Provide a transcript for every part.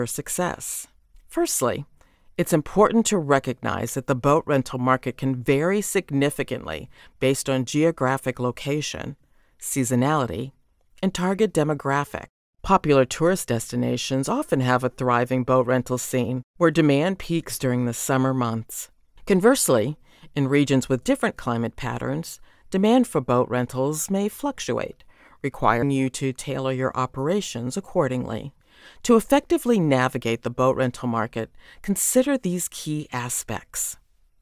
your success. Firstly, it's important to recognize that the boat rental market can vary significantly based on geographic location, seasonality, and target demographic. Popular tourist destinations often have a thriving boat rental scene where demand peaks during the summer months. Conversely, in regions with different climate patterns, demand for boat rentals may fluctuate, requiring you to tailor your operations accordingly. To effectively navigate the boat rental market, consider these key aspects.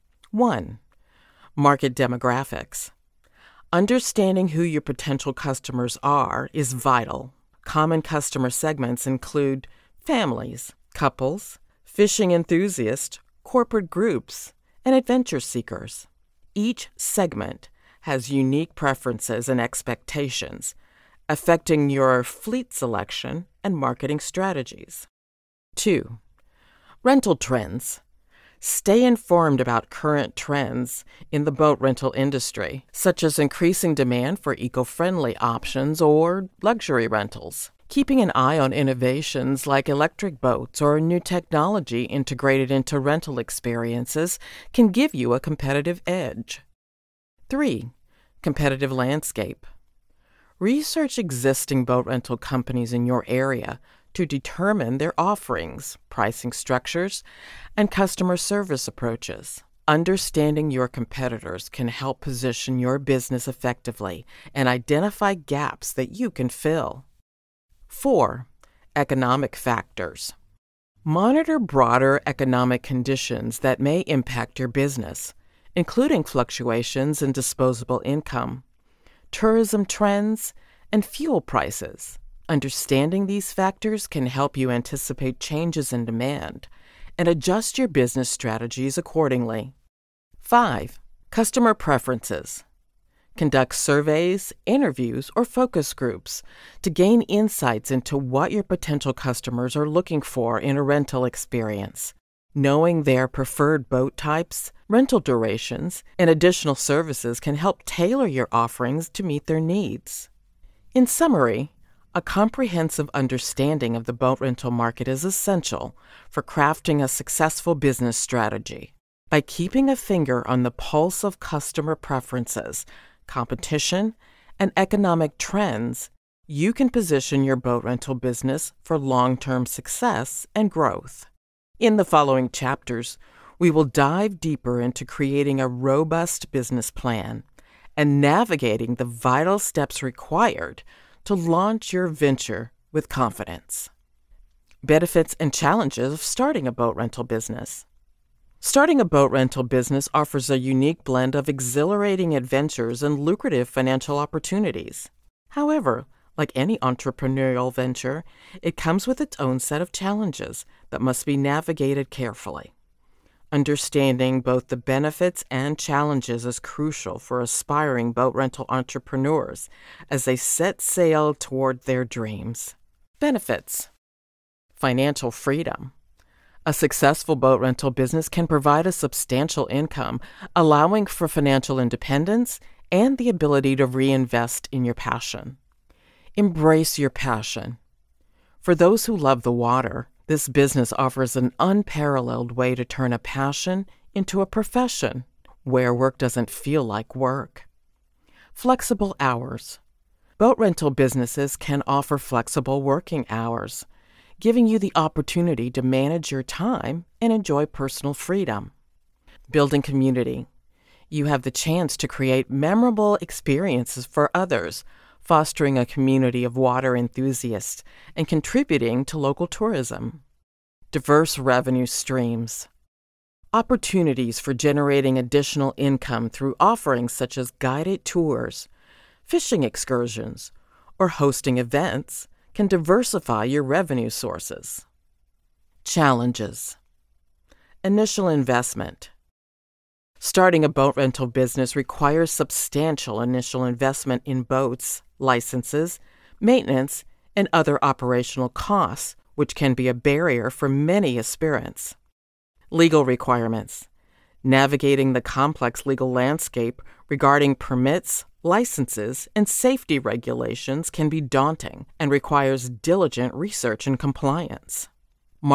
1. Market demographics. Understanding who your potential customers are is vital. Common customer segments include families, couples, fishing enthusiasts, corporate groups, and adventure seekers. Each segment has unique preferences and expectations, affecting your fleet selection and marketing strategies. 2. Rental trends. Stay informed about current trends in the boat rental industry, such as increasing demand for eco-friendly options or luxury rentals. Keeping an eye on innovations like electric boats or new technology integrated into rental experiences can give you a competitive edge. 3. Competitive landscape. Research existing boat rental companies in your area to determine their offerings, pricing structures, and customer service approaches. Understanding your competitors can help position your business effectively and identify gaps that you can fill. 4. Economic factors. Monitor broader economic conditions that may impact your business, including fluctuations in disposable income, tourism trends, and fuel prices. Understanding these factors can help you anticipate changes in demand and adjust your business strategies accordingly. 5. Customer preferences. Conduct surveys, interviews, or focus groups to gain insights into what your potential customers are looking for in a rental experience. Knowing their preferred boat types, rental durations, and additional services can help tailor your offerings to meet their needs. In summary, a comprehensive understanding of the boat rental market is essential for crafting a successful business strategy. By keeping a finger on the pulse of customer preferences, competition, and economic trends, you can position your boat rental business for long-term success and growth. In the following chapters, we will dive deeper into creating a robust business plan and navigating the vital steps required to launch your venture with confidence. Benefits and challenges of starting a boat rental business. Starting a boat rental business offers a unique blend of exhilarating adventures and lucrative financial opportunities. However, like any entrepreneurial venture, it comes with its own set of challenges that must be navigated carefully. Understanding both the benefits and challenges is crucial for aspiring boat rental entrepreneurs as they set sail toward their dreams. Benefits. Financial freedom. A successful boat rental business can provide a substantial income, allowing for financial independence and the ability to reinvest in your passion. Embrace your passion. For those who love the water, this business offers an unparalleled way to turn a passion into a profession where work doesn't feel like work. Flexible hours. Boat rental businesses can offer flexible working hours, giving you the opportunity to manage your time and enjoy personal freedom. Building community. You have the chance to create memorable experiences for others, fostering a community of water enthusiasts and contributing to local tourism. Diverse revenue streams. Opportunities for generating additional income through offerings such as guided tours, fishing excursions, or hosting events can diversify your revenue sources. Challenges. Initial investment. Starting a boat rental business requires substantial initial investment in boats, licenses, maintenance, and other operational costs, which can be a barrier for many aspirants. Legal requirements. Navigating the complex legal landscape regarding permits, licenses, and safety regulations can be daunting and requires diligent research and compliance.